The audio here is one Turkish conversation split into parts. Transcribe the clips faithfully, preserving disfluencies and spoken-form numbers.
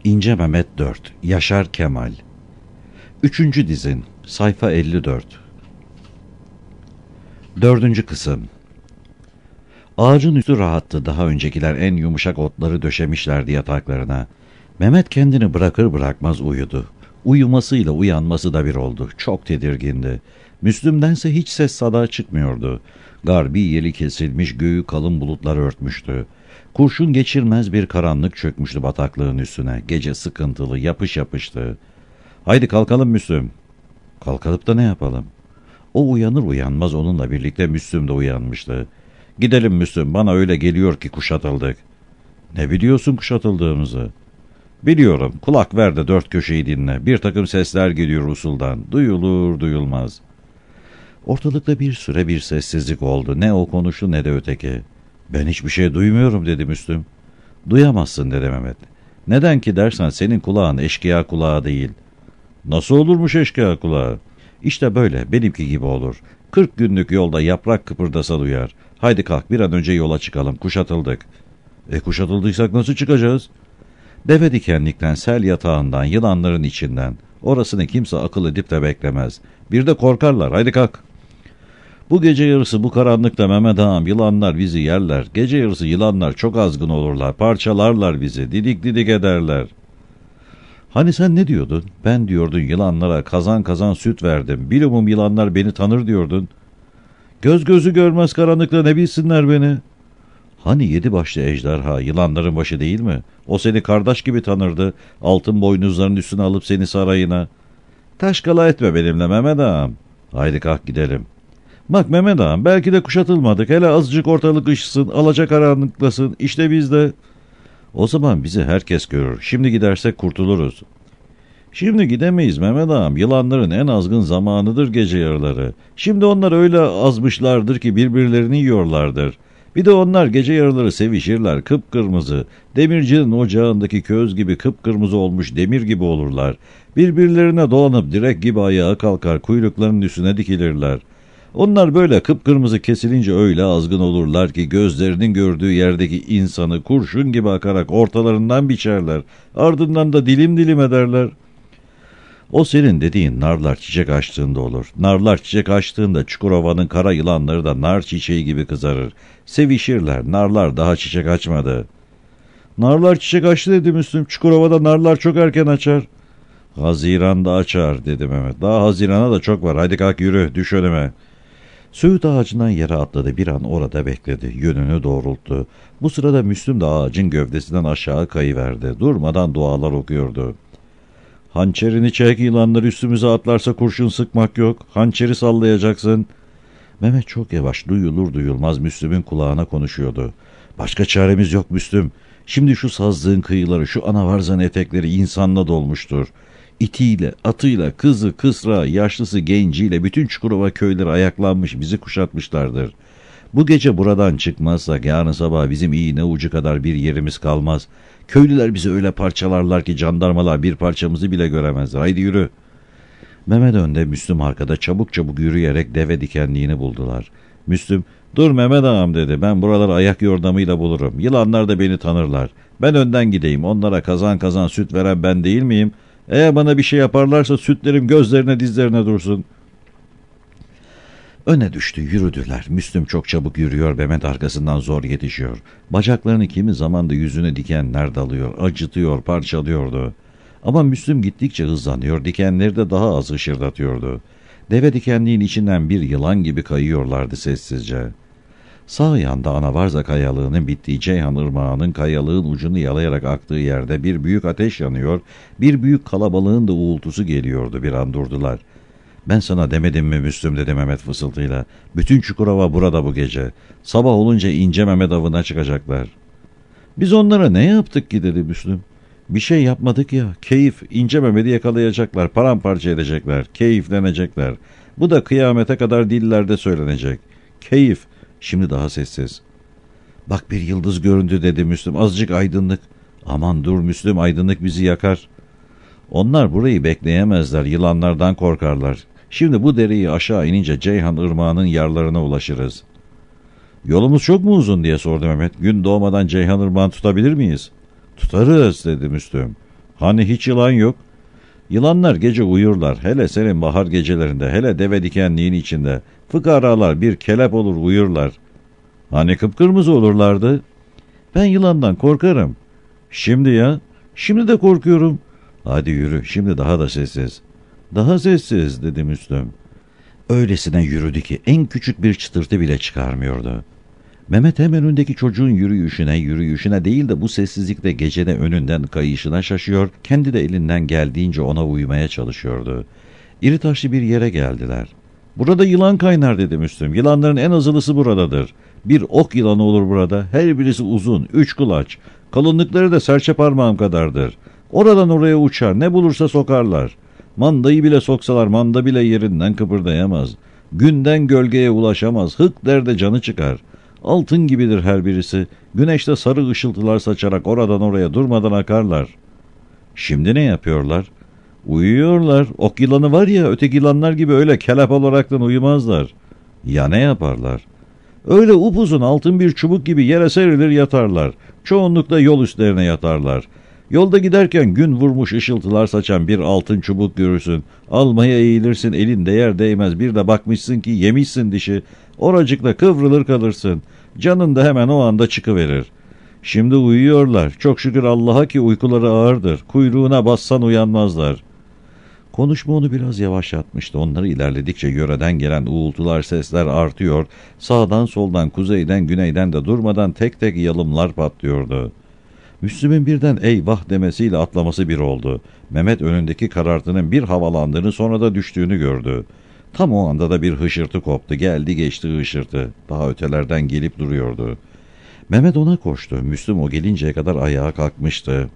İnce Mehmet dört Yaşar Kemal Üçüncü dizin sayfa elli dört. Dördüncü kısım. Ağacın üstü rahattı. Daha öncekiler en yumuşak otları döşemişlerdi yataklarına. Mehmet kendini bırakır bırakmaz uyudu. Uyumasıyla uyanması da bir oldu. Çok tedirgindi. Müslüm'dense hiç ses sada çıkmıyordu. Garbi yeli kesilmiş, göğü kalın bulutlar örtmüştü. Kurşun geçirmez bir karanlık çökmüştü bataklığın üstüne. Gece sıkıntılı, yapış yapıştı. "Haydi kalkalım Müslüm." Kalkalıp da ne yapalım? O uyanır uyanmaz onunla birlikte Müslüm de uyanmıştı. "Gidelim Müslüm, bana öyle geliyor ki kuşatıldık." "Ne biliyorsun kuşatıldığımızı?" "Biliyorum, kulak ver de dört köşeyi dinle. Bir takım sesler geliyor usuldan. Duyulur duyulmaz." Ortalıkta bir süre bir sessizlik oldu. Ne o konuştu ne de öteki. "Ben hiçbir şey duymuyorum," dedi Müslüm. "Duyamazsın," dedi Mehmet. "Neden ki dersen senin kulağın eşkıya kulağı değil." "Nasıl olurmuş eşkıya kulağı?" "İşte böyle, benimki gibi olur. Kırk günlük yolda yaprak kıpırdasa duyar. Haydi kalk, bir an önce yola çıkalım, kuşatıldık." "E kuşatıldıysak nasıl çıkacağız?" "Deve dikenlikten, sel yatağından, yılanların içinden. Orasını kimse akıl edip de beklemez. Bir de korkarlar, haydi kalk." "Bu gece yarısı bu karanlıkta Mehmet ağam, yılanlar bizi yerler. Gece yarısı yılanlar çok azgın olurlar, parçalarlar bizi, didik didik ederler." "Hani sen ne diyordun? Ben diyordun yılanlara kazan kazan süt verdim. Bilumum yılanlar beni tanır diyordun." "Göz gözü görmez karanlıkta ne bilsinler beni?" "Hani yedi başlı ejderha yılanların başı değil mi? O seni kardeş gibi tanırdı. Altın boynuzların üstüne alıp seni sarayına." "Taşkala etme benimle Mehmet ağam." "Haydi kalk gidelim." "Bak Mehmet ağam, belki de kuşatılmadık. Hele azıcık ortalık ışısın, alacakaranlıklasın. İşte biz de." "O zaman bizi herkes görür. Şimdi gidersek kurtuluruz." "Şimdi gidemeyiz Mehmet ağam. Yılanların en azgın zamanıdır gece yarıları. Şimdi onlar öyle azmışlardır ki birbirlerini yiyorlardır. Bir de onlar gece yarıları sevişirler, kıpkırmızı. Demircinin ocağındaki köz gibi kıpkırmızı olmuş demir gibi olurlar. Birbirlerine dolanıp direk gibi ayağa kalkar, kuyruklarının üstüne dikilirler. Onlar böyle kıpkırmızı kesilince öyle azgın olurlar ki gözlerinin gördüğü yerdeki insanı kurşun gibi akarak ortalarından biçerler. Ardından da dilim dilim ederler." "O senin dediğin narlar çiçek açtığında olur. Narlar çiçek açtığında Çukurova'nın kara yılanları da nar çiçeği gibi kızarır. Sevişirler. Narlar daha çiçek açmadı." "Narlar çiçek açtı," dedi Müslüm. "Çukurova'da narlar çok erken açar." "Haziran'da açar," dedi Mehmet. "Daha Haziran'a da çok var. Haydi kalk yürü, düş önüme." Söğüt ağacından yere atladı. Bir an orada bekledi. Yönünü doğrulttu. Bu sırada Müslüm de ağacın gövdesinden aşağı kayıverdi. Durmadan dualar okuyordu. "Hançerini çek, yılanlar üstümüze atlarsa kurşun sıkmak yok. Hançeri sallayacaksın." Mehmet çok yavaş, duyulur duyulmaz Müslüm'ün kulağına konuşuyordu. "Başka çaremiz yok Müslüm. Şimdi şu sazlığın kıyıları, şu anavarzan etekleri insanla dolmuştur. İtiyle, atıyla, kızı, kısra, yaşlısı, genciyle bütün Çukurova köyleri ayaklanmış, bizi kuşatmışlardır. Bu gece buradan çıkmazsak yarın sabah bizim iğne ucu kadar bir yerimiz kalmaz. Köylüler bizi öyle parçalarlar ki jandarmalar bir parçamızı bile göremezler. Haydi yürü." Mehmet önde, Müslüm arkada çabuk çabuk yürüyerek deve dikenliğini buldular. Müslüm, "Dur Mehmet ağam," dedi. "Ben buraları ayak yordamıyla bulurum. Yılanlar da beni tanırlar. Ben önden gideyim. Onlara kazan kazan süt veren ben değil miyim? Eğer bana bir şey yaparlarsa sütlerim gözlerine dizlerine dursun." Öne düştü, yürüdüler. Müslüm çok çabuk yürüyor, Mehmet arkasından zor yetişiyor. Bacaklarını kimi zaman da yüzüne dikenler dalıyor, acıtıyor, parçalıyordu. Ama Müslüm gittikçe hızlanıyor, dikenleri de daha az hışırdatıyordu. Deve dikenliğin içinden bir yılan gibi kayıyorlardı sessizce. Sağ yanda Anavarza kayalığının bittiği Ceyhan Irmağı'nın kayalığın ucunu yalayarak aktığı yerde bir büyük ateş yanıyor, bir büyük kalabalığın da uğultusu geliyordu. Bir an durdular. "Ben sana demedim mi Müslüm," dedi Mehmet fısıltıyla. "Bütün Çukurova burada bu gece. Sabah olunca ince Mehmet avına çıkacaklar." "Biz onlara ne yaptık ki?" dedi Müslüm. "Bir şey yapmadık ya. Keyif, ince Mehmet'i yakalayacaklar, paramparça edecekler, keyiflenecekler. Bu da kıyamete kadar dillerde söylenecek. Keyif." Şimdi daha sessiz. "Bak bir yıldız göründü," dedi Müslüm. "Azıcık aydınlık." "Aman dur Müslüm, aydınlık bizi yakar." "Onlar burayı bekleyemezler, yılanlardan korkarlar. Şimdi bu dereyi aşağı inince Ceyhan Irmağı'nın yarlarına ulaşırız." "Yolumuz çok mu uzun?" diye sordu Mehmet. "Gün doğmadan Ceyhan Irmağı'nı tutabilir miyiz?" "Tutarız," dedi Müslüm. Hani hiç yılan yok? Yılanlar gece uyurlar. Hele senin bahar gecelerinde, hele deve dikenliğin içinde. Fıkaralar bir kelep olur uyurlar. Hani kıpkırmızı olurlardı? Ben yılandan korkarım. Şimdi ya? Şimdi de korkuyorum. Hadi yürü, şimdi daha da sessiz. Daha sessiz dedi Müslüm. Öylesine yürüdü ki en küçük bir çıtırtı bile çıkarmıyordu. Mehmet hemen önündeki çocuğun yürüyüşüne, yürüyüşüne değil de bu sessizlikte gecede önünden kayışına şaşıyor, kendi de elinden geldiğince ona uymaya çalışıyordu. İri taşlı bir yere geldiler. Burada yılan kaynar dedi Müslüm. Yılanların en azılısı buradadır. Bir ok yılanı olur burada. Her birisi uzun, üç kulaç. Kalınlıkları da serçe parmağım kadardır. Oradan oraya uçar, ne bulursa sokarlar. Mandayı bile soksalar manda bile yerinden kıpırdayamaz. Günden gölgeye ulaşamaz. Hık der de canı çıkar. Altın gibidir her birisi. Güneşte sarı ışıltılar saçarak oradan oraya durmadan akarlar. Şimdi ne yapıyorlar? Uyuyorlar. Ok yılanı var ya, öteki yılanlar gibi öyle kelep olaraktan uyumazlar. Ya ne yaparlar? Öyle upuzun altın bir çubuk gibi yere serilir yatarlar. Çoğunlukla yol üstlerine yatarlar. Yolda giderken gün vurmuş ışıltılar saçan bir altın çubuk görürsün. Almaya eğilirsin, elin değer değmez, bir de bakmışsın ki yemişsin dişi. Oracıkla kıvrılır kalırsın. Canın da hemen o anda çıkıverir. Şimdi uyuyorlar. Çok şükür Allah'a ki uykuları ağırdır. Kuyruğuna bassan uyanmazlar. Konuşma onu biraz yavaşlatmıştı. Onları ilerledikçe yöreden gelen uğultular, sesler artıyor. Sağdan soldan, kuzeyden, güneyden de durmadan tek tek yalımlar patlıyordu. Müslüm'ün birden eyvah demesiyle atlaması bir oldu. Mehmet önündeki karartının bir havalandığını, sonra da düştüğünü gördü. Tam o anda da bir hışırtı koptu. Geldi geçti hışırtı. Daha ötelerden gelip duruyordu. Mehmet ona koştu. Müslüm o gelinceye kadar ayağa kalkmıştı.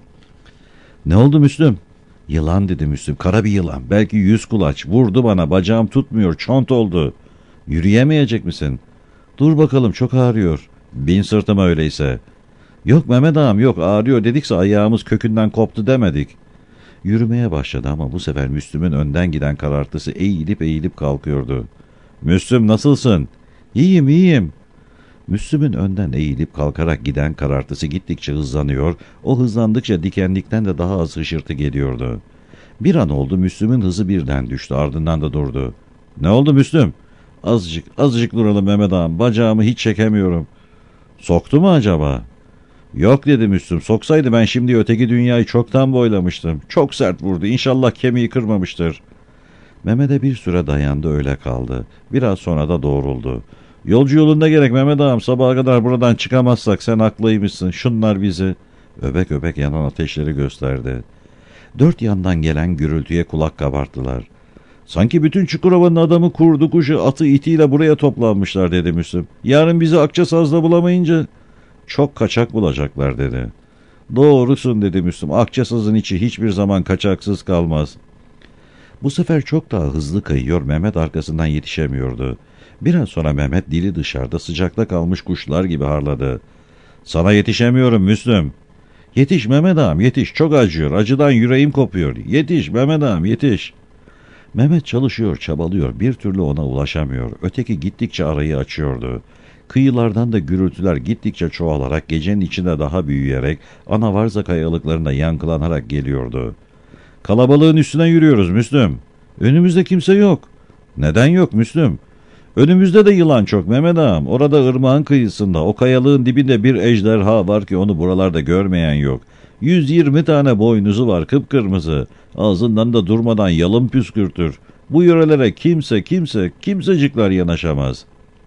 "Ne oldu Müslüm?" "Yılan" dedi Müslüm. "Kara bir yılan. Belki yüz kulaç. Vurdu bana. Bacağım tutmuyor. Çont oldu." "Yürüyemeyecek misin?" "Dur bakalım, çok ağrıyor." "Bin sırtıma öyleyse." "Yok Mehmet ağam, yok, ağrıyor dedikse ayağımız kökünden koptu demedik." Yürümeye başladı ama bu sefer Müslüm'ün önden giden karartısı eğilip eğilip kalkıyordu. "Müslüm, nasılsın?" "İyiyim, iyiyim." Müslüm'ün önden eğilip kalkarak giden karartısı gittikçe hızlanıyor, o hızlandıkça dikenlikten de daha az hışırtı geliyordu. Bir an oldu, Müslüm'ün hızı birden düştü, ardından da durdu. "Ne oldu Müslüm?" "Azıcık, azıcık duralım Mehmet ağam, bacağımı hiç çekemiyorum." "Soktu mu acaba?" "Yok" dedi Müslüm. "Soksaydı ben şimdi öteki dünyayı çoktan boylamıştım. Çok sert vurdu. İnşallah kemiği kırmamıştır." Mehmet'e bir süre dayandı, öyle kaldı. Biraz sonra da doğruldu. "Yolcu yolunda gerek Mehmet ağam. Sabaha kadar buradan çıkamazsak sen haklıymışsın. Şunlar bizi." Öbek öbek yanan ateşleri gösterdi. Dört yandan gelen gürültüye kulak kabarttılar. "Sanki bütün Çukurova'nın adamı, kurdu kuşu, atı itiyle buraya toplanmışlar" dedi Müslüm. "Yarın bizi Akçasaz'da bulamayınca çok kaçak bulacaklar" dedi. "Doğrusun" dedi Müslüm. "Akçasaz'ın içi hiçbir zaman kaçaksız kalmaz." Bu sefer çok daha hızlı kayıyor, Mehmet arkasından yetişemiyordu. Biraz sonra Mehmet dili dışarıda sıcakta kalmış kuşlar gibi harladı. "Sana yetişemiyorum Müslüm." "Yetiş Mehmet ağam, yetiş, çok acıyor, acıdan yüreğim kopuyor. Yetiş Mehmet ağam, yetiş." Mehmet çalışıyor, çabalıyor, bir türlü ona ulaşamıyor. Öteki gittikçe arayı açıyordu. Kıyılardan da gürültüler gittikçe çoğalarak, gecenin içinde daha büyüyerek, Anavarza kayalıklarında yankılanarak geliyordu. "Kalabalığın üstüne yürüyoruz Müslüm." "Önümüzde kimse yok." "Neden yok Müslüm?" "Önümüzde de yılan çok Mehmet ağam. Orada ırmağın kıyısında, o kayalığın dibinde bir ejderha var ki onu buralarda görmeyen yok. Yüz yirmi tane boynuzu var, kıpkırmızı. Ağzından da durmadan yalın püskürtür. Bu yörelere kimse kimse kimsecikler yanaşamaz."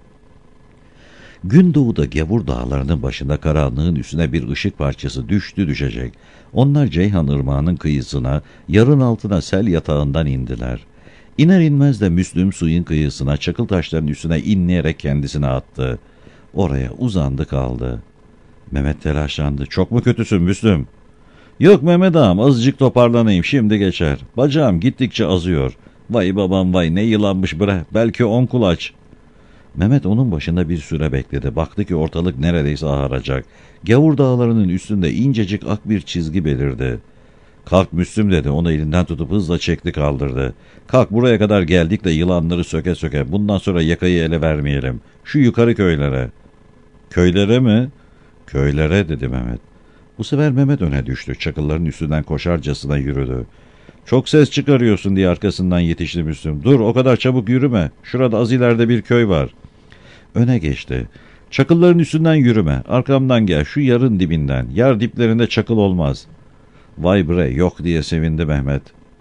Gündoğu'da Gavur dağlarının başında karanlığın üstüne bir ışık parçası düştü düşecek. Onlar Ceyhan Irmağı'nın kıyısına, yarın altına sel yatağından indiler. İner inmez de Müslüm suyun kıyısına, çakıl taşların üstüne inleyerek kendisini attı. Oraya uzandı kaldı. Mehmet telaşlandı. "Çok mu kötüsün Müslüm?" "Yok Mehmet ağam, azıcık toparlanayım, şimdi geçer. Bacağım gittikçe azıyor. Vay babam vay, ne yılanmış bre, belki on kulaç." Mehmet onun başında bir süre bekledi. Baktı ki ortalık neredeyse ağaracak. Gavur dağlarının üstünde incecik ak bir çizgi belirdi. "Kalk Müslüm" dedi. Onu elinden tutup hızla çekti kaldırdı. "Kalk, buraya kadar geldik de yılanları söke söke. Bundan sonra yakayı ele vermeyelim. Şu yukarı köylere." "Köylere mi?" "Köylere" dedi Mehmet. Bu sefer Mehmet öne düştü. Çakılların üstünden koşarcasına yürüdü. Çok ses çıkarıyorsun diye arkasından yetişti Müslüm. Dur, o kadar çabuk yürüme. Şurada az ileride bir köy var. Öne geçti. Çakılların üstünden yürüme. Arkamdan gel, şu yarın dibinden. Yar diplerinde çakıl olmaz. Vay bre, yok diye sevindi Mehmet.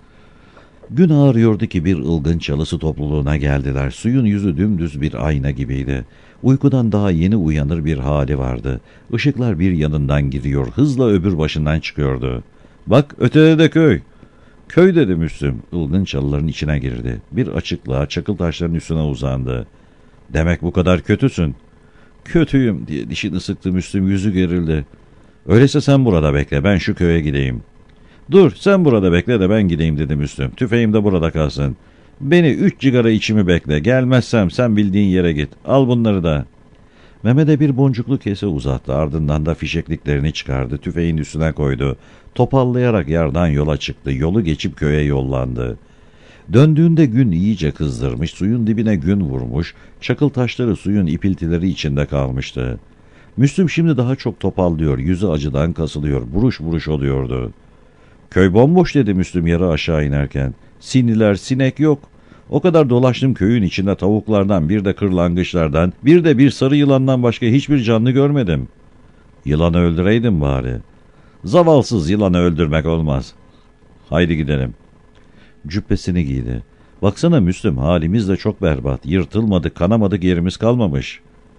Gün ağrıyordu ki bir ılgın çalısı topluluğuna geldiler. Suyun yüzü dümdüz bir ayna gibiydi. Uykudan daha yeni uyanır bir hali vardı. Işıklar bir yanından giriyor, hızla öbür başından çıkıyordu. Bak, ötede de köy. Köy dedi Müslüm. Ilgın çalıların içine girdi. Bir açıklığa çakıl taşların üstüne uzandı. Demek bu kadar kötüsün. Kötüyüm diye dişini sıktı Müslüm, yüzü gerildi. Öyleyse sen burada bekle, ben şu köye gideyim. Dur, sen burada bekle de ben gideyim dedi Müslüm. Tüfeğim de burada kalsın. Beni üç cigara içimi bekle. Gelmezsem sen bildiğin yere git. Al bunları da. Mehmet'e bir boncuklu kese uzattı. Ardından da fişekliklerini çıkardı. Tüfeğin üstüne koydu. Topallayarak yardan yola çıktı. Yolu geçip köye yollandı. Döndüğünde gün iyice kızdırmış. Suyun dibine gün vurmuş. Çakıl taşları suyun ipiltileri içinde kalmıştı. Müslüm şimdi daha çok topallıyor. Yüzü acıdan kasılıyor. Buruş buruş oluyordu. Köy bomboş dedi Müslüm yarı aşağı inerken. Siniler, sinek yok. O kadar dolaştım köyün içinde, tavuklardan, bir de kırlangıçlardan, bir de bir sarı yılandan başka hiçbir canlı görmedim. Yılanı öldüreydim bari. Zavalsız yılanı öldürmek olmaz. Haydi gidelim. Cübbesini giydi. Baksana Müslüm, halimiz de çok berbat. Yırtılmadık, kanamadık yerimiz kalmamış.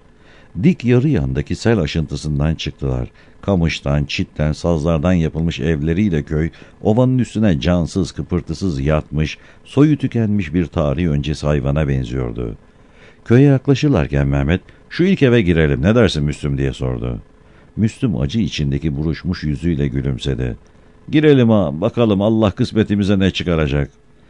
Dik yarı yandaki sel aşıntısından çıktılar. Kamıştan, çitten, sazlardan yapılmış evleriyle köy, ovanın üstüne cansız, kıpırtısız yatmış, soyu tükenmiş bir tarih öncesi hayvana benziyordu. Köye yaklaşırlarken Mehmet, şu ilk eve girelim ne dersin Müslüm diye sordu. Müslüm acı içindeki buruşmuş yüzüyle gülümsedi. Girelim ha, bakalım Allah kısmetimize ne çıkaracak.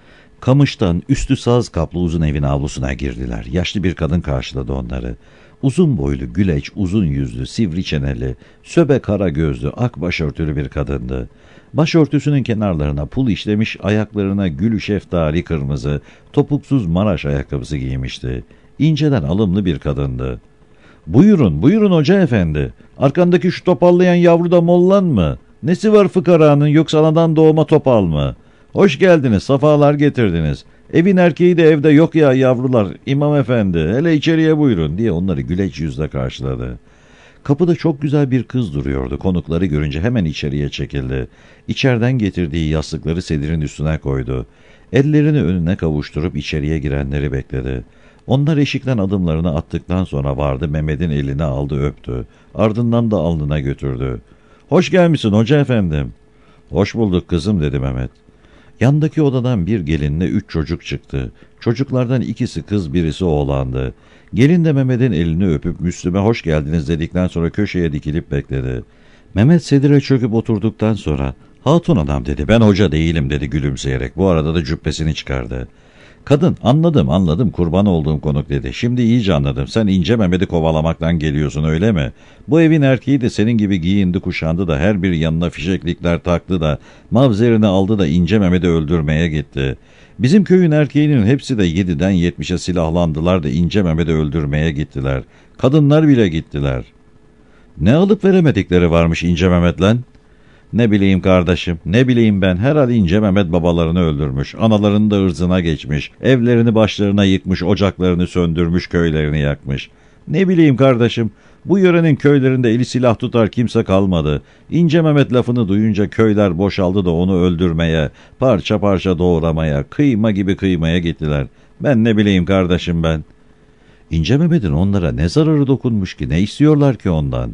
Kamıştan üstü saz kaplı uzun evin avlusuna girdiler. Yaşlı bir kadın karşıladı onları. Uzun boylu, güleç, uzun yüzlü, sivri çeneli, söbe kara gözlü, ak başörtülü bir kadındı. Başörtüsünün kenarlarına pul işlemiş, ayaklarına gülü şeftali kırmızı, topuksuz Maraş ayakkabısı giymişti. İnceden alımlı bir kadındı. ''Buyurun, buyurun hoca efendi. Arkandaki şu topallayan yavru da mollan mı? Nesi var fıkaranın, yoksa anadan doğma topal mı? Hoş geldiniz, safalar getirdiniz. Evin erkeği de evde yok ya yavrular, imam efendi, hele içeriye buyurun,'' diye onları güleç yüzle karşıladı. Kapıda çok güzel bir kız duruyordu. Konukları görünce hemen içeriye çekildi. İçeriden getirdiği yastıkları sedirin üstüne koydu. Ellerini önüne kavuşturup içeriye girenleri bekledi. Onlar eşikten adımlarını attıktan sonra vardı, Mehmet'in elini aldı, öptü. Ardından da alnına götürdü. ''Hoş gelmişsin hoca efendim.'' ''Hoş bulduk kızım,'' dedi Mehmet. Yandaki odadan bir gelinle üç çocuk çıktı. Çocuklardan ikisi kız, birisi oğlandı. Gelin de Mehmet'in elini öpüp Müslüm'e hoş geldiniz dedikten sonra köşeye dikilip bekledi. Mehmet sedire çöküp oturduktan sonra ''Hatun adam,'' dedi. ''Ben hoca değilim,'' dedi gülümseyerek. Bu arada da cübbesini çıkardı. Kadın ''Anladım anladım, kurban olduğum konuk,'' dedi. ''Şimdi iyice anladım. Sen ince Mehmet'i kovalamaktan geliyorsun öyle mi? Bu evin erkeği de senin gibi giyindi kuşandı da her bir yanına fişeklikler taktı da mavzerini aldı da ince Mehmet'i öldürmeye gitti. Bizim köyün erkeğinin hepsi de yediden yetmişe silahlandılar da ince Mehmet'i öldürmeye gittiler. Kadınlar bile gittiler.'' ''Ne alıp veremedikleri varmış ince Mehmet'le?'' ''Ne bileyim kardeşim, ne bileyim ben, herhalde ince Mehmet babalarını öldürmüş, analarını da ırzına geçmiş, evlerini başlarına yıkmış, ocaklarını söndürmüş, köylerini yakmış. Ne bileyim kardeşim, bu yörenin köylerinde eli silah tutar kimse kalmadı. İnce Mehmet lafını duyunca köyler boşaldı da onu öldürmeye, parça parça doğramaya, kıyma gibi kıymaya gittiler. Ben ne bileyim kardeşim ben.'' İnce Mehmet'in onlara ne zararı dokunmuş ki, ne istiyorlar ki ondan?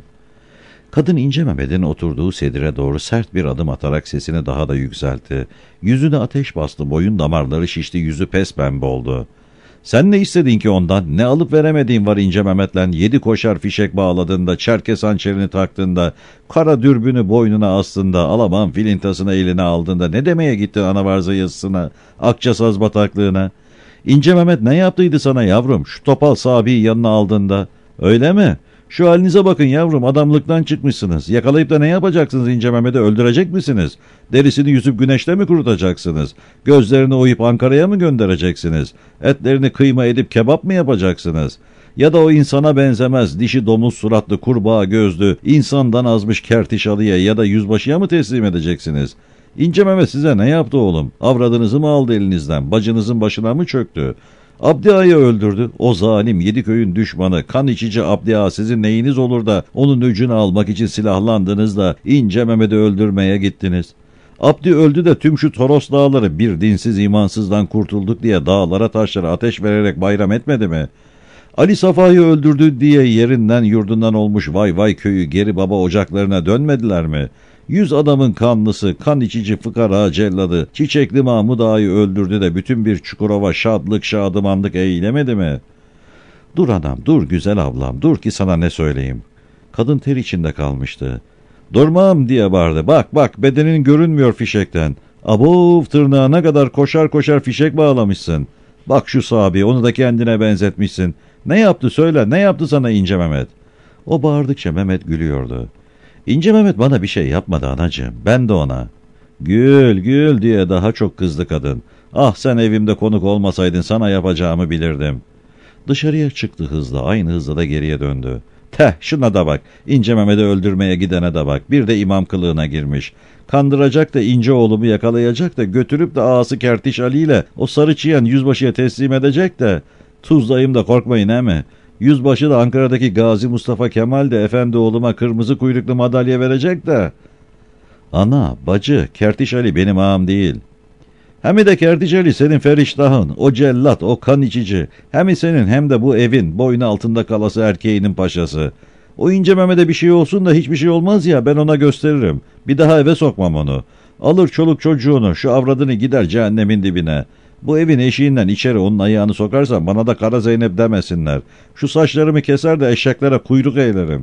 Kadın ince Mehmet'in oturduğu sedire doğru sert bir adım atarak sesini daha da yükseltti. Yüzüne ateş bastı, boyun damarları şişti, yüzü pespembe oldu. ''Sen ne istedin ki ondan? Ne alıp veremediğin var ince Mehmet'le? Yedi koşar fişek bağladığında, çerkes hançerini taktığında, kara dürbünü boynuna astığında, Alaman filintasını eline aldığında, ne demeye gittin Anavarza yazısına, Akçasaz bataklığına? İnce Mehmet ne yaptıydı sana yavrum, şu topal sabiyi yanına aldığında? Öyle mi? Şu halinize bakın yavrum, adamlıktan çıkmışsınız. Yakalayıp da ne yapacaksınız ince Mehmet'i, öldürecek misiniz? Derisini yüzüp güneşte mi kurutacaksınız? Gözlerini oyup Ankara'ya mı göndereceksiniz? Etlerini kıyma edip kebap mı yapacaksınız? Ya da o insana benzemez, dişi domuz suratlı, kurbağa gözlü, insandan azmış kertişalıya ya da yüzbaşıya mı teslim edeceksiniz? İnce Mehmet size ne yaptı oğlum? Avradınızı mı aldı elinizden? Bacınızın başına mı çöktü? Abdi Ağa'yı öldürdü. O zalim yedi köyün düşmanı, kan içici Abdi Ağa sizin neyiniz olur da onun öcünü almak için silahlandınız da İnce Mehmet'i öldürmeye gittiniz. Abdi öldü de tüm şu Toros dağları bir dinsiz imansızdan kurtulduk diye dağlara taşlara ateş vererek bayram etmedi mi? Ali Safa'yı öldürdü diye yerinden yurdundan olmuş vay vay köyü geri baba ocaklarına dönmediler mi? Yüz adamın kanlısı, kan içici fıkara celladı, Çiçekli Mahmud Ağa'yı öldürdü de bütün bir Çukurova şadlık şadımanlık eylemedi mi? Dur anam, dur güzel ablam, dur ki sana ne söyleyeyim. Kadın ter içinde kalmıştı. Durmam diye bağırdı. Bak bak bedenin görünmüyor fişekten. Abo tırnağına kadar koşar koşar fişek bağlamışsın. Bak şu sahibi onu da kendine benzetmişsin. Ne yaptı söyle, ne yaptı sana İnce Mehmet? O bağırdıkça Mehmet gülüyordu. İnce Mehmet bana bir şey yapmadı anacığım. Ben de ona. Gül gül diye daha çok kızdı kadın. Ah sen evimde konuk olmasaydın sana yapacağımı bilirdim. Dışarıya çıktı hızla, aynı hızla da geriye döndü. Teh şuna da bak, İnce Mehmet'i öldürmeye gidene de bak, bir de imam kılığına girmiş. Kandıracak da İnce oğlumu yakalayacak da götürüp de ağası Kertiş Ali ile o sarı çiyen yüzbaşıya teslim edecek de. Tuzlayayım da korkmayın he mi? Yüzbaşı da Ankara'daki Gazi Mustafa Kemal de efendi oğluma kırmızı kuyruklu madalya verecek de. Ana, bacı, Kertiş Ali benim ağam değil. Hem de Kertiş Ali senin feriştahın, o cellat, o kan içici. Hem senin hem de bu evin boynu altında kalası erkeğinin paşası. O İnce Mehmet'e bir şey olsun da hiçbir şey olmaz ya ben ona gösteririm. Bir daha eve sokmam onu. Alır çoluk çocuğunu, şu avradını gider cehennemin dibine. Bu evin eşiğinden içeri onun ayağını sokarsam bana da Kara Zeynep demesinler. Şu saçlarımı keser de eşeklere kuyruk eylerim.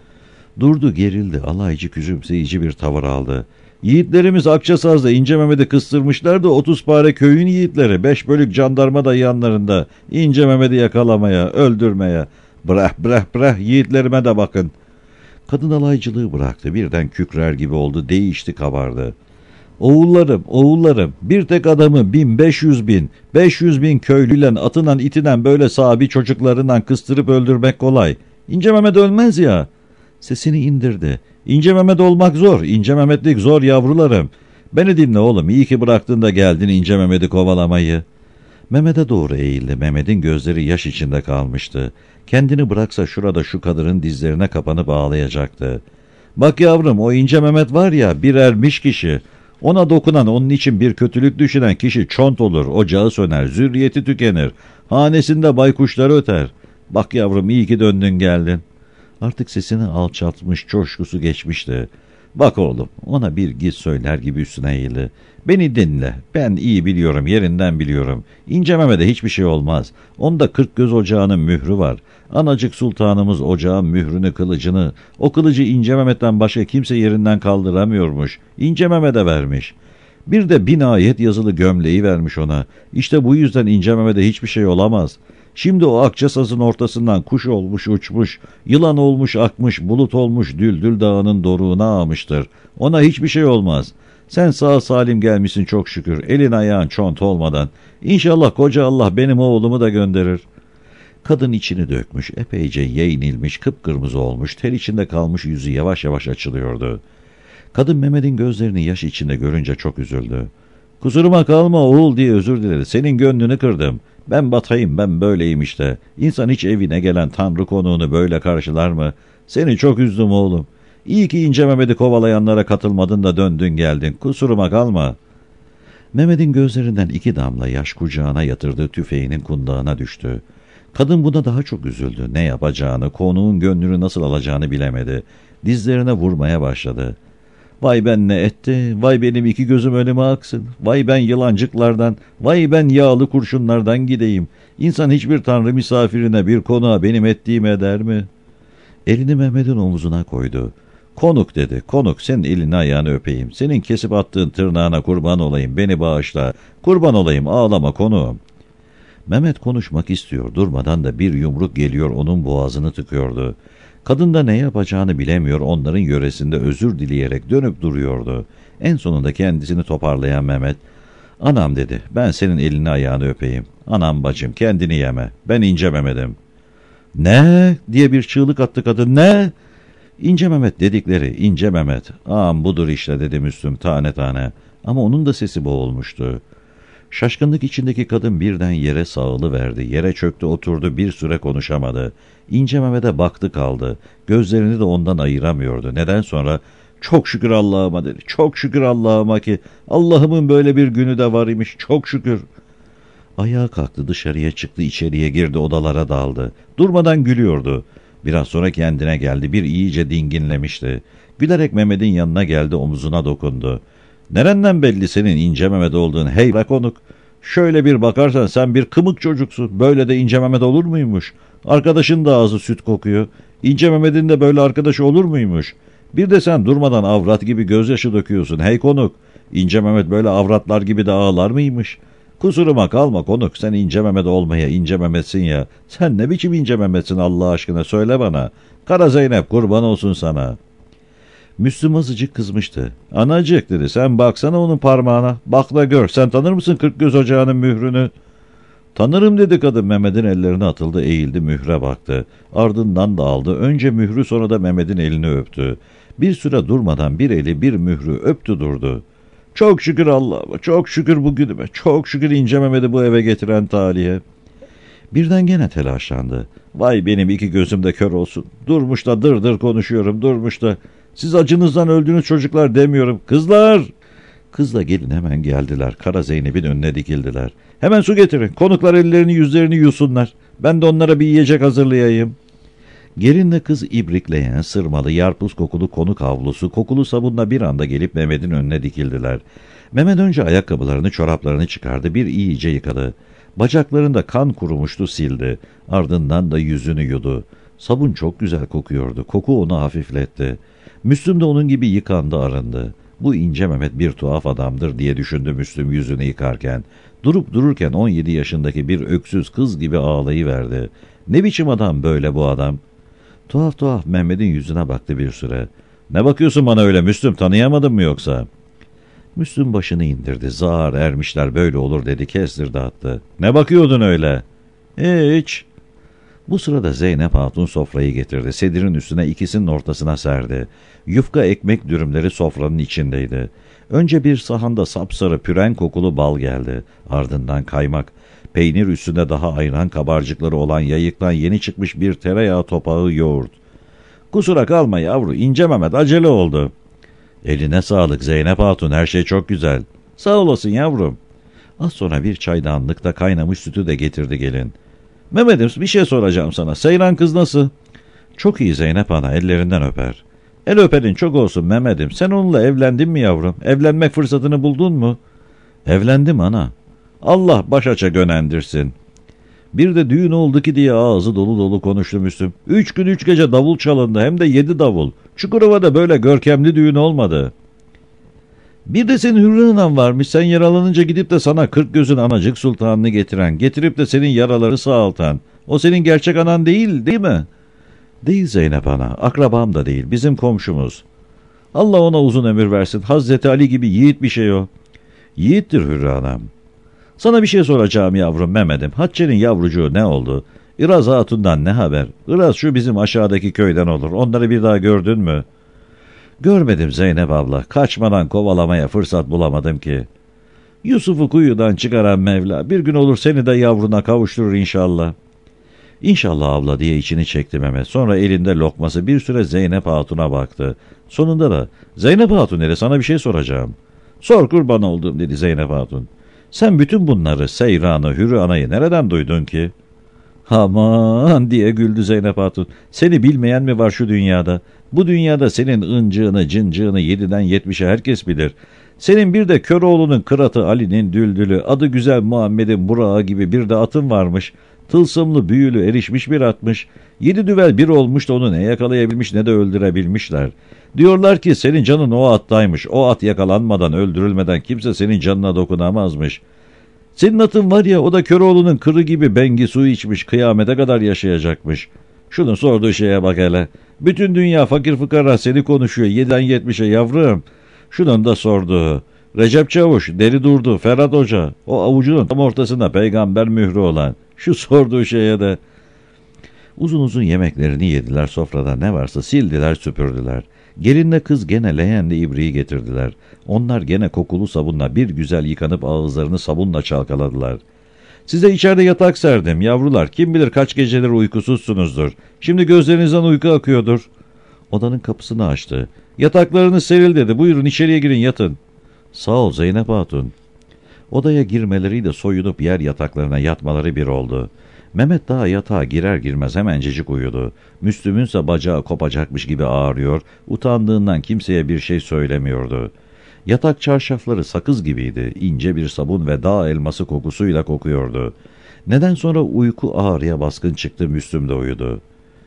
Durdu gerildi, alaycı küçümseyici bir tavır aldı. Yiğitlerimiz Akçasaz'da İnce Mehmet'i kıstırmışlar da otuz pare köyün yiğitleri, beş bölük jandarma da yanlarında. İnce Mehmet'i yakalamaya, öldürmeye. Breh breh breh yiğitlerime de bakın. Kadın alaycılığı bıraktı, birden kükrer gibi oldu, değişti kabardı. Oğullarım, oğullarım, bir tek adamı bin, beş yüz bin, beş yüz bin köylüyle atından itinen böyle sahibi çocuklarından kıstırıp öldürmek kolay. İnce Mehmet ölmez ya. Sesini indirdi. İnce Mehmet olmak zor, İnce Mehmetlik zor yavrularım. Beni dinle oğlum, iyi ki bıraktın da geldin İnce Mehmet'i kovalamayı. Mehmet'e doğru eğildi. Mehmet'in gözleri yaş içinde kalmıştı. Kendini bıraksa şurada şu kadının dizlerine kapanıp ağlayacaktı. Bak yavrum, o İnce Mehmet var ya, bir ermiş kişi. Ona dokunan, onun için bir kötülük düşünen kişi çont olur, ocağı söner, zürriyeti tükenir. Hanesinde baykuşları öter. Bak yavrum, iyi ki döndün geldin. Artık sesini alçaltmış, coşkusu geçmişti. Bak oğlum, ona bir git söyler gibi üstüne eğildi. Beni dinle, ben iyi biliyorum, yerinden biliyorum. İnce Mehmet'e hiçbir şey olmaz. Onda kırk göz ocağının mührü var. Anacık sultanımız ocağın mührünü, kılıcını, o kılıcı İnce Mehmet'ten başka kimse yerinden kaldıramıyormuş. İnce Mehmet'e vermiş. Bir de bin ayet yazılı gömleği vermiş ona. İşte bu yüzden İnce Mehmet'e hiçbir şey olamaz. Şimdi o Akçasaz'ın ortasından kuş olmuş uçmuş, yılan olmuş akmış, bulut olmuş Düldül Dağı'nın doruğuna ağmıştır. Ona hiçbir şey olmaz. Sen sağ salim gelmişsin çok şükür, elin ayağın çont olmadan. İnşallah koca Allah benim oğlumu da gönderir. Kadın içini dökmüş, epeyce yeğnilmiş, kıpkırmızı olmuş, ter içinde kalmış yüzü yavaş yavaş açılıyordu. Kadın Mehmet'in gözlerini yaş içinde görünce çok üzüldü. Kusuruma kalma oğul diye özür diledi. Senin gönlünü kırdım. Ben batayım, ben böyleyim işte. İnsan hiç evine gelen tanrı konuğunu böyle karşılar mı? Seni çok üzdüm oğlum. İyi ki İnce Mehmet'i kovalayanlara katılmadın da döndün geldin. Kusuruma kalma. Mehmet'in gözlerinden iki damla yaş kucağına yatırdığı tüfeğinin kundağına düştü. Kadın buna daha çok üzüldü. Ne yapacağını, konuğun gönlünü nasıl alacağını bilemedi. Dizlerine vurmaya başladı. Vay ben ne etti, vay benim iki gözüm önüme aksın, vay ben yılancıklardan, vay ben yağlı kurşunlardan gideyim. İnsan hiçbir tanrı misafirine, bir konuğa benim ettiğimi eder mi? Elini Mehmet'in omuzuna koydu. Konuk dedi, konuk senin elini ayağını öpeyim, senin kesip attığın tırnağına kurban olayım, beni bağışla, kurban olayım, ağlama konuğum. Mehmet konuşmak istiyor, durmadan da bir yumruk geliyor onun boğazını tıkıyordu. Kadın da ne yapacağını bilemiyor, onların yöresinde özür dileyerek dönüp duruyordu. En sonunda kendisini toparlayan Mehmet, "Anam," dedi, "ben senin elini ayağını öpeyim. Anam bacım, kendini yeme. Ben İnce Mehmet'im." "Ne?" diye bir çığlık attı kadın. "Ne?" "İnce Mehmet dedikleri, İnce Mehmet. Ağam budur işte," dedi Müslüm tane tane. Ama onun da sesi boğulmuştu. Şaşkınlık içindeki kadın birden yere sağılıverdi. Yere çöktü, oturdu, bir süre konuşamadı. İnce Mehmet'e baktı kaldı. Gözlerini de ondan ayıramıyordu. Neden sonra "Çok şükür Allah'ıma," dedi. "Çok şükür Allah'ıma ki Allah'ımın böyle bir günü de var imiş. Çok şükür." Ayağa kalktı, dışarıya çıktı, içeriye girdi, odalara daldı. Durmadan gülüyordu. Biraz sonra kendine geldi, bir iyice dinginlemişti. Gülerek Mehmet'in yanına geldi, omuzuna dokundu. "Nereden belli senin İnce Mehmet olduğun hey be konuk? Şöyle bir bakarsan sen bir kımık çocuksun. Böyle de İnce Mehmet olur muymuş? Arkadaşın da ağzı süt kokuyor. İnce Mehmet'in de böyle arkadaşı olur muymuş? Bir de sen durmadan avrat gibi gözyaşı döküyorsun hey konuk. İnce Mehmet böyle avratlar gibi de ağlar mıymış? Kusuruma kalma konuk, sen İnce Mehmet olmaya İnce Mehmet'sin ya. Sen ne biçim İnce Mehmet'sin Allah aşkına, söyle bana. Kara Zeynep kurban olsun sana." Müslüm azıcık kızmıştı. "Anacık," dedi, "sen baksana onun parmağına. Bak da gör, sen tanır mısın Kırkgöz Ocağı'nın mührünü?" "Tanırım," dedi kadın. Mehmet'in ellerine atıldı, eğildi, mühre baktı. Ardından da aldı. Önce mührü, sonra da Mehmet'in elini öptü. Bir süre durmadan bir eli bir mührü öptü durdu. "Çok şükür Allah'ıma, çok şükür bugünüme, çok şükür İnce Mehmet'i bu eve getiren talihe." Birden gene telaşlandı. "Vay benim iki gözüm de kör olsun. Durmuş da dır dır konuşuyorum, durmuş da. Siz acınızdan öldünüz çocuklar demiyorum. Kızlar!" Kızla gelin hemen geldiler. Kara Zeynep'in önüne dikildiler. "Hemen su getirin. Konuklar ellerini yüzlerini yusunlar. Ben de onlara bir yiyecek hazırlayayım." Gelinle kız ibrikleyen, sırmalı, yarpuz kokulu konuk havlusu, kokulu sabunla bir anda gelip Mehmet'in önüne dikildiler. Mehmet önce ayakkabılarını, çoraplarını çıkardı, bir iyice yıkadı. Bacaklarında kan kurumuştu, sildi. Ardından da yüzünü yudu. Sabun çok güzel kokuyordu. Koku onu hafifletti. Müslüm de onun gibi yıkandı, arındı. Bu İnce Mehmet bir tuhaf adamdır diye düşündü Müslüm yüzünü yıkarken. Durup dururken on yedi yaşındaki bir öksüz kız gibi ağlayıverdi. Ne biçim adam böyle bu adam? Tuhaf tuhaf Mehmet'in yüzüne baktı bir süre. "Ne bakıyorsun bana öyle Müslüm, tanıyamadın mı yoksa?" Müslüm başını indirdi. "Zar ermişler böyle olur," dedi, kestirdi attı. "Ne bakıyordun öyle?" "Hiç." Bu sırada Zeynep Hatun sofrayı getirdi. Sedirin üstüne, ikisinin ortasına serdi. Yufka ekmek dürümleri sofranın içindeydi. Önce bir sahanda sapsarı püren kokulu bal geldi. Ardından kaymak. Peynir üstünde daha ayran kabarcıkları olan yayıktan yeni çıkmış bir tereyağı topağı yoğurt. "Kusura kalma yavru, İnce Mehmet acele oldu." "Eline sağlık Zeynep Hatun, her şey çok güzel." "Sağ olasın yavrum." Az sonra bir çaydanlıkta kaynamış sütü de getirdi gelin. "Mehmet'im, bir şey soracağım sana. Seyran kız nasıl?" "Çok iyi Zeynep ana, ellerinden öper." "El öperin çok olsun Mehmet'im. Sen onunla evlendin mi yavrum? Evlenmek fırsatını buldun mu?" "Evlendim ana." "Allah baş aça gönendirsin." Bir de düğün oldu ki diye ağzı dolu dolu konuştu Müslüm. Üç gün üç gece davul çalındı, hem de yedi davul. Çukurova'da böyle görkemli düğün olmadı. "Bir de senin Hürrü Anan varmış. Sen yaralanınca gidip de sana Kırkgöz'ün anacık sultanını getiren, getirip de senin yaraları sağaltan. O senin gerçek anan değil, değil mi?" "Değil Zeynep ana. Akrabam da değil. Bizim komşumuz." "Allah ona uzun ömür versin. Hazreti Ali gibi yiğit bir şey o." "Yiğittir Hürrü Anam." "Sana bir şey soracağım yavrum Mehmet'im. Hatice'nin yavrucuğu ne oldu? İraz Hatun'dan ne haber? Iraz şu bizim aşağıdaki köyden olur. Onları bir daha gördün mü?" "Görmedim Zeynep abla. Kaçmadan kovalamaya fırsat bulamadım ki." "Yusuf'u kuyudan çıkaran Mevla bir gün olur seni de yavruna kavuşturur inşallah." "İnşallah abla," diye içini çekti Mehmet. Sonra elinde lokması bir süre Zeynep Hatun'a baktı. Sonunda da "Zeynep Hatun dedi, sana bir şey soracağım." "Sor kurban oldum," dedi Zeynep Hatun. "Sen bütün bunları, Seyran'ı, Hürrü Ana'yı nereden duydun ki?" "Aman," diye güldü Zeynep Hatun. "Seni bilmeyen mi var şu dünyada? Bu dünyada senin ıncığını, cıncığını yediden yetmişe herkes bilir. Senin bir de Köroğlu'nun kıratı, Ali'nin düldülü, adı güzel Muhammed'in burağı gibi bir de atın varmış. Tılsımlı, büyülü, erişmiş bir atmış. Yedi düvel bir olmuş da onu ne yakalayabilmiş ne de öldürebilmişler. Diyorlar ki senin canın o attaymış. O at yakalanmadan, öldürülmeden kimse senin canına dokunamazmış. Senin atın var ya, o da Köroğlu'nun kırı gibi bengi suyu içmiş, kıyamete kadar yaşayacakmış. Şunun sorduğu şeye bak hele. Bütün dünya fakir fıkara seni konuşuyor yediden yetmişe yavrum. Şunun da sorduğu. Recep Çavuş, Deli Durdu, Ferhat Hoca, o avucunun tam ortasında peygamber mührü olan. Şu sorduğu şeye de. Uzun uzun yemeklerini yediler, sofrada ne varsa sildiler, süpürdüler. Gelinle kız gene leğenle ibriği getirdiler. Onlar gene kokulu sabunla bir güzel yıkanıp ağızlarını sabunla çalkaladılar. Size içeride yatak serdim yavrular, kim bilir kaç geceler uykusuzsunuzdur. Şimdi gözlerinizden uyku akıyordur. Odanın kapısını açtı. Yataklarınız seril dedi, buyurun içeriye girin yatın. Sağ ol Zeynep Hatun. Odaya girmeleriyle soyunup yer yataklarına yatmaları bir oldu. Mehmet daha yatağa girer girmez hemencecik uyudu. Müslüm'ünse bacağı kopacakmış gibi ağrıyor, utandığından kimseye bir şey söylemiyordu. Yatak çarşafları sakız gibiydi, ince bir sabun ve dağ elması kokusuyla kokuyordu. Neden sonra uyku ağrıya baskın çıktı, Müslüm de uyudu.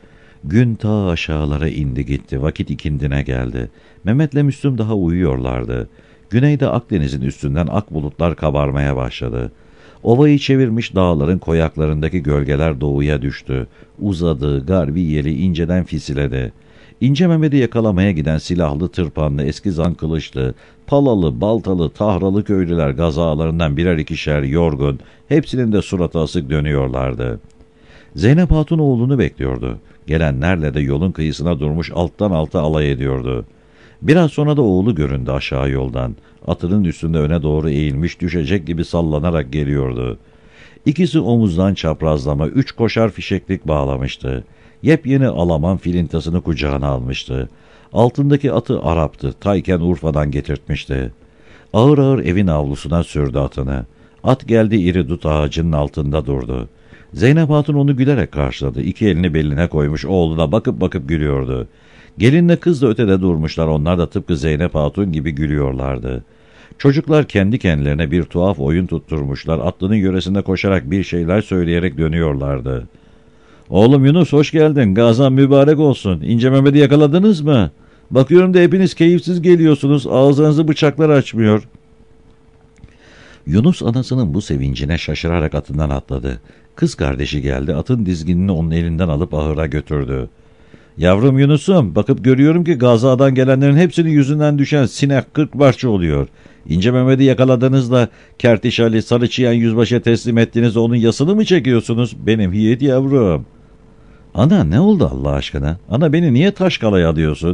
Gün ta aşağılara indi gitti, vakit ikindine geldi. Mehmet'le Müslüm daha uyuyorlardı. Güneyde Akdeniz'in üstünden ak bulutlar kabarmaya başladı. Ovayı çevirmiş dağların koyaklarındaki gölgeler doğuya düştü. Uzadı, Garbiyeli inceden fisiledi. İnce Mehmet'i yakalamaya giden silahlı tırpanlı, eski zan kılıçlı, palalı, baltalı, tahralı köylüler gazalarından birer ikişer yorgun, hepsinin de suratı asık dönüyorlardı. Zeynep Hatun oğlunu bekliyordu. Gelenlerle de yolun kıyısına durmuş alttan alta alay ediyordu. Biraz sonra da oğlu göründü aşağı yoldan. Atının üstünde öne doğru eğilmiş, düşecek gibi sallanarak geliyordu. İkisi omuzdan çaprazlama üç koşar fişeklik bağlamıştı. Yepyeni Alaman filintasını kucağına almıştı. Altındaki atı Arap'tı, tayken Urfa'dan getirtmişti. Ağır ağır evin avlusuna sürdü atını. At geldi, iri dut ağacının altında durdu. Zeynep Hatun onu gülerek karşıladı. İki elini beline koymuş, oğluna bakıp bakıp gülüyordu. Gelinle kız da ötede durmuşlar, onlar da tıpkı Zeynep Hatun gibi gülüyorlardı. Çocuklar kendi kendilerine bir tuhaf oyun tutturmuşlar, atlının yöresinde koşarak bir şeyler söyleyerek dönüyorlardı. ''Oğlum Yunus, hoş geldin, gazan mübarek olsun, İnce Mehmet'i yakaladınız mı? Bakıyorum da hepiniz keyifsiz geliyorsunuz, ağzınızı bıçaklar açmıyor.'' Yunus anasının bu sevincine şaşırarak atından atladı. Kız kardeşi geldi, atın dizginini onun elinden alıp ahıra götürdü. ''Yavrum Yunus'um, bakıp görüyorum ki gazadan gelenlerin hepsinin yüzünden düşen sinek kırk parça oluyor. İnce Mehmet'i yakaladığınızda Kertiş Ali, Sarıçıyan Yüzbaşı'ya teslim ettiğinizde onun yasını mı çekiyorsunuz? Benim yiğit yavrum.'' ''Ana, ne oldu Allah aşkına? Ana, beni niye Taşkala'ya alıyorsun?''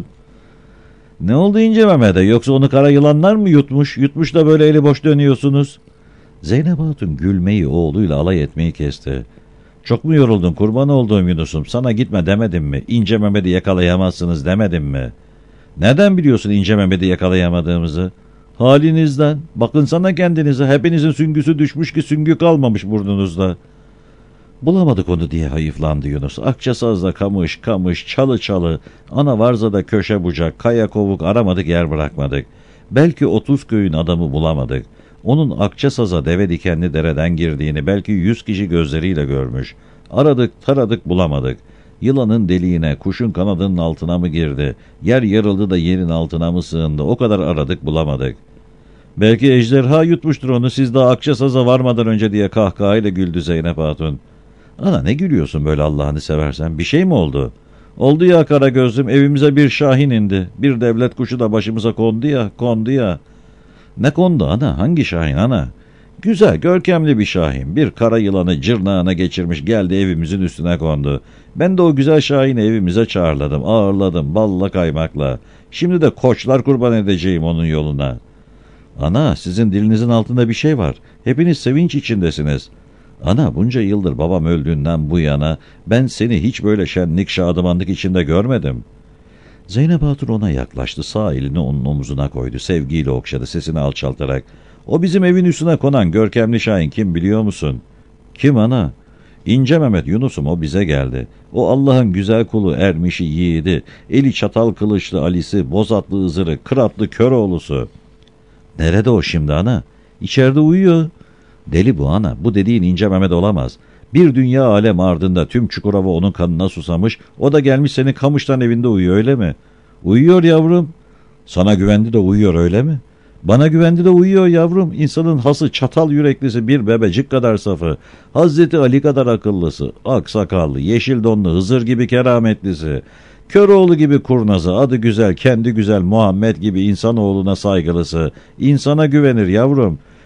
''Ne oldu İnce Mehmet'e, yoksa onu kara yılanlar mı yutmuş? Yutmuş da böyle eli boş dönüyorsunuz.'' Zeynep Hatun gülmeyi, oğluyla alay etmeyi kesti. ''Çok mu yoruldun kurban olduğum Yunus'um, sana gitme demedim mi? İnce Mehmet'i yakalayamazsınız demedim mi?'' ''Neden biliyorsun İnce Mehmet'i yakalayamadığımızı?'' ''Halinizden. Bakın sana kendinize, hepinizin süngüsü düşmüş ki süngü kalmamış burnunuzda.'' ''Bulamadık onu,'' diye hayıflandı Yunus. ''Akçasaz'da kamış kamış, çalı çalı, ana varzada köşe bucak, kaya kovuk aramadık, yer bırakmadık. Belki otuz köyün adamı bulamadık. Onun Akçasaz'a deve dikenli dereden girdiğini belki yüz kişi gözleriyle görmüş. Aradık taradık bulamadık. Yılanın deliğine, kuşun kanadının altına mı girdi? Yer yarıldı da yerin altına mı sığındı? O kadar aradık bulamadık. Belki ejderha yutmuştur onu, siz daha Akçasaz'a varmadan önce diye kahkahayla güldü Zeynep Hatun. ''Ana, ne gülüyorsun böyle Allah'ını seversen? Bir şey mi oldu?'' ''Oldu ya Karagözlüm, evimize bir şahin indi. Bir devlet kuşu da başımıza kondu ya, kondu ya.'' ''Ne kondu ana? Hangi şahin ana?'' ''Güzel, görkemli bir şahin. Bir kara yılanı cırnağına geçirmiş, geldi evimizin üstüne kondu. Ben de o güzel şahini evimize çağırladım, ağırladım, balla kaymakla. Şimdi de koçlar kurban edeceğim onun yoluna.'' ''Ana, sizin dilinizin altında bir şey var. Hepiniz sevinç içindesiniz.'' ''Ana, bunca yıldır babam öldüğünden bu yana ben seni hiç böyle şenlik şadımanlık içinde görmedim.'' Zeynep Hatun ona yaklaştı, sağ elini onun omuzuna koydu, sevgiyle okşadı, sesini alçaltarak. ''O bizim evin üstüne konan görkemli şahin kim biliyor musun?'' ''Kim ana?'' ''İnce Mehmet Yunus'um, o bize geldi. O Allah'ın güzel kulu, ermişi yiğidi, eli çatal kılıçlı Ali'si, bozatlı Hızır'ı, kıratlı Köroğlu'su.'' ''Nerede o şimdi ana?'' ''İçeride uyuyor.'' ''Deli bu ana, bu dediğin İnce Mehmet olamaz. Bir dünya alem ardında tüm Çukurova onun kanına susamış, o da gelmiş senin Kamış'tan evinde uyuyor, öyle mi?'' ''Uyuyor yavrum.'' ''Sana güvendi de uyuyor, öyle mi?'' ''Bana güvendi de uyuyor yavrum. İnsanın hası çatal yüreklisi, bir bebecik kadar safı, Hazreti Ali kadar akıllısı, ak sakallı, yeşil donlu, Hızır gibi kerametlisi, Köroğlu gibi kurnazı, adı güzel, kendi güzel Muhammed gibi insanoğluna saygılısı, insana güvenir yavrum.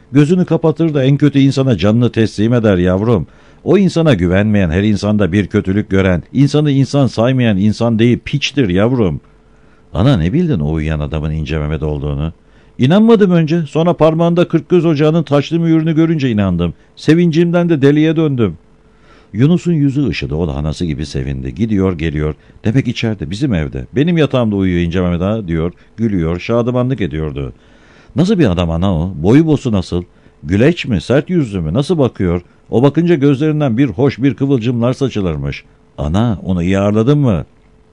Gözünü kapatır da en kötü insana canını teslim eder yavrum. O insana güvenmeyen, her insanda bir kötülük gören, insanı insan saymayan insan değil piçtir yavrum. Ana ne bildin o uyuyan adamın İnce Mehmet olduğunu? İnanmadım önce, sonra parmağında kırk göz ocağının taşlı mühürünü görünce inandım. Sevincimden de deliye döndüm. Yunus'un yüzü ışıdı, o da anası gibi sevindi. Gidiyor geliyor, demek içeride, bizim evde. Benim yatağımda uyuyor İnce Mehmet ha diyor, gülüyor, şadımanlık ediyordu. Nasıl bir adam ana o? Boyu bosu nasıl? Güleç mi, sert yüzlü mü, nasıl bakıyor? O bakınca gözlerinden bir hoş bir kıvılcımlar saçılırmış. Ana, onu iyi ağırladın mı?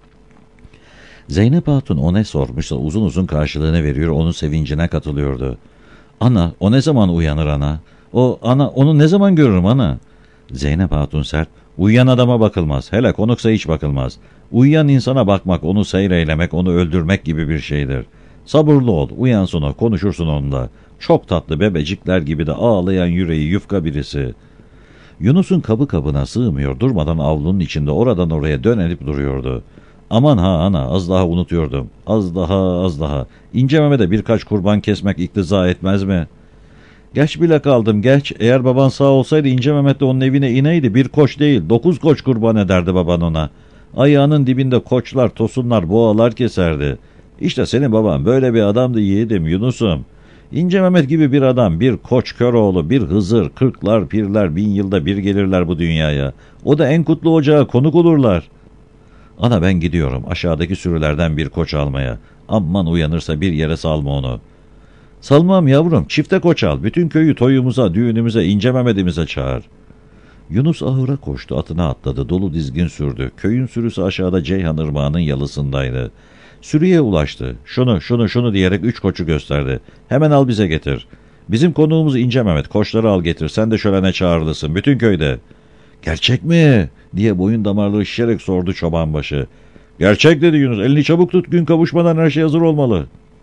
Zeynep Hatun o ne sormuşsa uzun uzun karşılığını veriyor, onun sevincine katılıyordu. Ana, o ne zaman uyanır ana? O ana, onu ne zaman görürüm ana? Zeynep Hatun sert, uyuyan adama bakılmaz, hele konuksa hiç bakılmaz. Uyuyan insana bakmak, onu seyreylemek, onu öldürmek gibi bir şeydir. Sabırlı ol, uyansın o, konuşursun onunla. Çok tatlı bebecikler gibi de ağlayan yüreği yufka birisi. Yunus'un kabı kabına sığmıyor, durmadan avlunun içinde oradan oraya dönelip duruyordu. Aman ha ana, az daha unutuyordum. Az daha, az daha. İnce Mehmet'e birkaç kurban kesmek iktiza etmez mi? Geç bile kaldım, geç. Eğer baban sağ olsaydı İnce Mehmet de onun evine ineydi. Bir koç değil, dokuz koç kurban ederdi baban ona. Ayağının dibinde koçlar, tosunlar, boğalar keserdi. İşte senin baban böyle bir adamdı yiğidim Yunus'um. İnce Mehmet gibi bir adam, bir Koç Köroğlu, bir Hızır, kırklar, pirler, bin yılda bir gelirler bu dünyaya. O da en kutlu ocağa konuk olurlar. Ana ben gidiyorum aşağıdaki sürülerden bir koç almaya. Aman uyanırsa bir yere salma onu. Salmam yavrum, çifte koç al. Bütün köyü toyumuza, düğünümüze, İnce Mehmet'imize çağır. Yunus ahıra koştu, atına atladı, dolu dizgin sürdü. Köyün sürüsü aşağıda Ceyhan Irmağı'nın yalısındaydı. Sürüye ulaştı. Şunu, şunu, şunu diyerek üç koçu gösterdi. Hemen al bize getir. Bizim konuğumuz İnce Mehmet, koçları al getir. Sen de şölene çağırlısın, bütün köyde. Gerçek mi? Diye boyun damarları şişerek sordu çobanbaşı. Gerçek dedi Yunus. Elini çabuk tut, gün kavuşmadan her şey hazır olmalı.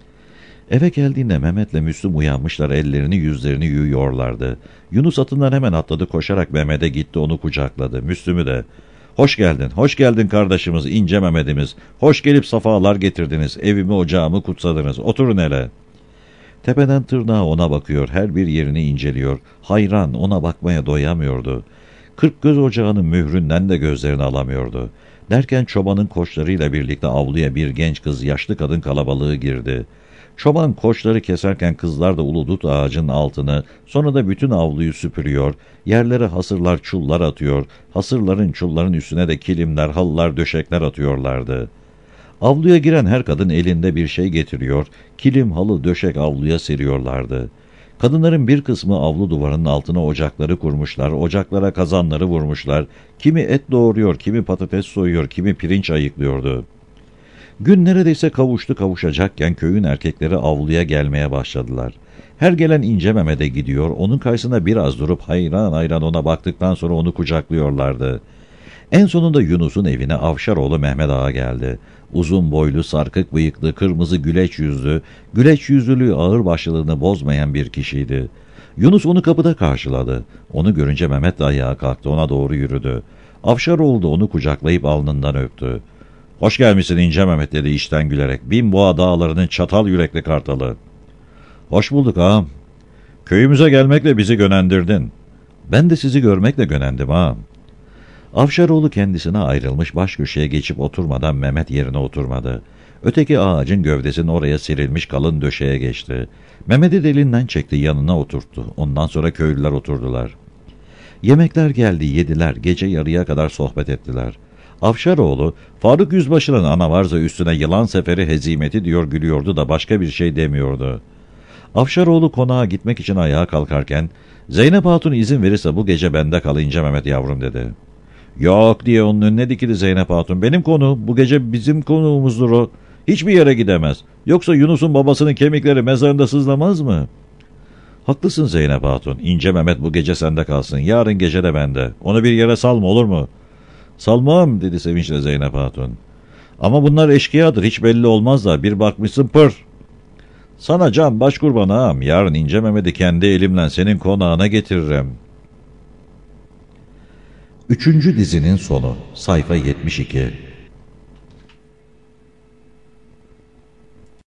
Eve geldiğinde Mehmet'le Müslüm uyanmışlar, ellerini yüzlerini yuyuyorlardı. Yunus atından hemen atladı, koşarak Mehmet'e gitti, onu kucakladı. Müslüm'ü de. Hoş geldin, hoş geldin kardeşimiz, İnce Mehmet'imiz. Hoş gelip safalar getirdiniz, evimi ocağımı kutsadınız. Oturun hele. Tepeden tırnağa ona bakıyor, her bir yerini inceliyor. Hayran, ona bakmaya doyamıyordu. Kırk göz ocağının mühründen de gözlerini alamıyordu. Derken çobanın koçlarıyla birlikte avluya bir genç kız, yaşlı kadın kalabalığı girdi. Çoban koçları keserken kızlar da uludut ağacın altını, sonra da bütün avluyu süpürüyor, yerlere hasırlar çullar atıyor, hasırların çulların üstüne de kilimler, halılar, döşekler atıyorlardı. Avluya giren her kadın elinde bir şey getiriyor, kilim, halı, döşek avluya seriyorlardı. Kadınların bir kısmı avlu duvarının altına ocakları kurmuşlar, ocaklara kazanları vurmuşlar, kimi et doğuruyor, kimi patates soyuyor, kimi pirinç ayıklıyordu. Gün neredeyse kavuştu, kavuşacakken köyün erkekleri avluya gelmeye başladılar. Her gelen İnce Mehmet'e gidiyor, onun karşısında biraz durup hayran hayran ona baktıktan sonra onu kucaklıyorlardı. En sonunda Yunus'un evine Avşaroğlu Mehmet Ağa geldi. Uzun boylu, sarkık bıyıklı, kırmızı güleç yüzlü, güleç yüzlülüğü ağır başlılığını bozmayan bir kişiydi. Yunus onu kapıda karşıladı. Onu görünce Mehmet de ayağa kalktı, ona doğru yürüdü. Avşaroğlu da onu kucaklayıp alnından öptü. ''Hoş gelmişsin İnce Mehmet'' dedi içten gülerek. ''Binboğa dağlarının çatal yürekli kartalı.'' ''Hoş bulduk ağam. Köyümüze gelmekle bizi gönendirdin.'' ''Ben de sizi görmekle gönendim ağam.'' Avşaroğlu kendisine ayrılmış, baş köşeye geçip oturmadan Mehmet yerine oturmadı. Öteki ağacın gövdesinin oraya serilmiş kalın döşeye geçti. Mehmet'i elinden çekti, yanına oturttu. Ondan sonra köylüler oturdular. Yemekler geldi, yediler, gece yarıya kadar sohbet ettiler. Avşaroğlu, Faruk Yüzbaşı'nın anavarza üstüne yılan seferi hezimeti diyor gülüyordu da başka bir şey demiyordu. Avşaroğlu konağa gitmek için ayağa kalkarken, ''Zeynep Hatun izin verirse bu gece bende kal İnce Mehmet yavrum'' dedi. ''Yok'' diye onun önüne dikildi Zeynep Hatun. ''Benim konu, bu gece bizim konuğumuzdur o. Hiçbir yere gidemez. Yoksa Yunus'un babasının kemikleri mezarında sızlamaz mı?'' ''Haklısın Zeynep Hatun. İnce Mehmet bu gece sende kalsın. Yarın gece de bende. Onu bir yere salma, olur mu?'' ''Salmam'' dedi sevinçle Zeynep Hatun. ''Ama bunlar eşkıyadır. Hiç belli olmaz da bir bakmışsın pır. Sana can baş kurban ağam. Yarın İnce Mehmet'i kendi elimle senin konağına getiririm.'' Üçüncü dizinin sonu. Sayfa yetmiş iki.